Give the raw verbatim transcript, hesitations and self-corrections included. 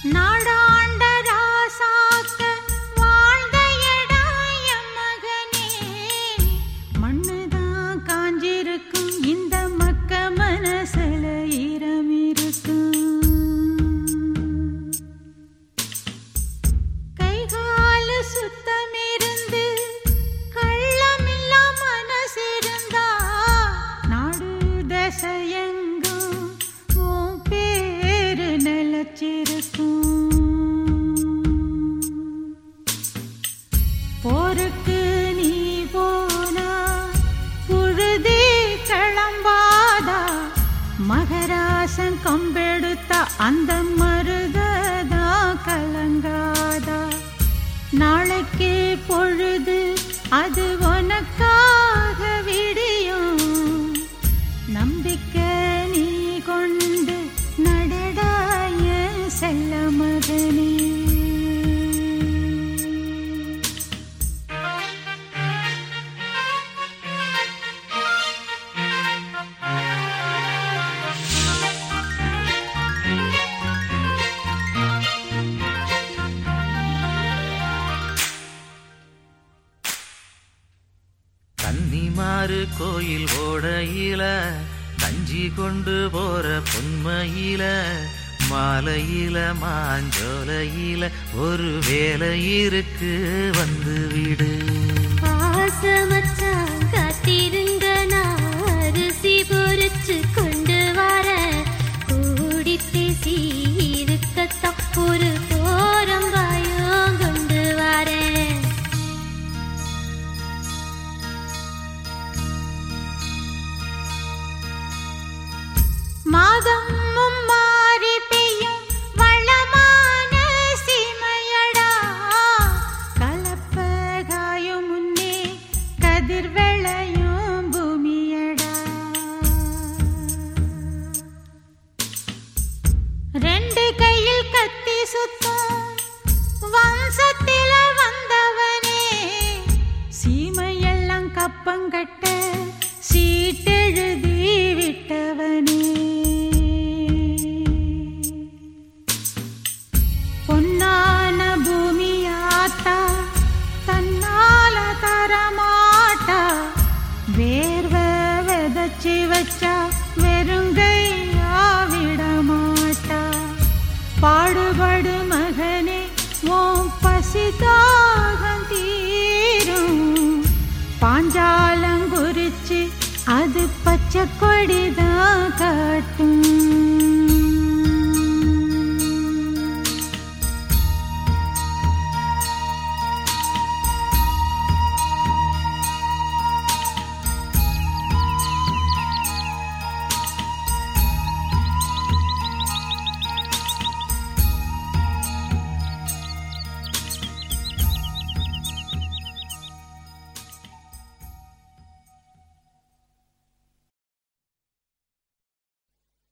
நாடாண்ட ராசாக்க வாழ்ந்த எடாய மகனே, மண்ணுதான் காஞ்சிருக்கும் இந்த மக்க மனசுல ஈரம் இருக்கும். கைகாலு சுத்தமிருந்து கள்ளமில்லா மனசிருந்தா நாடு தசையெங்கும் உன் பேரு நிலச்சிருக்கும். போருக்கு நீ போனா புழுதி கிளம்பாதா, மகராசன் கம்பெடுத்தா அந்த மருததா கலங்காதா. நாளைக்கே பொழுது அது உனக்காக விடியும், நம்பிக்கை நீ கொண்டு நடடாய செல்ல மகனே. கன்னிமாறு கோயில் ஓடையில கஞ்சி கொண்டு போற பொன்மையில, மாலையில மாஞ்சோலையில ஒரு வேலை இருக்கு வந்து விடு. பாசமச்சா காத்திருங்க, நான் அரிசி பொறிச்சு கொண்டு வர. கூடி பேசி இருக்கத்தான் ஒரு போரங்காயம் கொண்டு வரேன். மாதம் மாறி பெய்யும் வளமான சீமையடா, கலப்பகாயும் முன்னே கதிர் வெளையும் பூமியடா. ரெண்டு கையில் கத்தி சுத்தும் வம்சத்தில வந்தவனே, சீமையெல்லாம் கப்பங்கட்ட சீட்டெழுதி விட்டவனே. பொன்னான பூமியாத்தா தன்னால தரமாட்டா, வேர்வ விதைச்சி வச்சா வெறுங்கையா விடமாட்டா. பாடுபடு மகனே உன் பசிதாகம் தீரும், பாஞ்சாலங்குறிச்சி அது பச்சை கொடிதான் காட்டும்.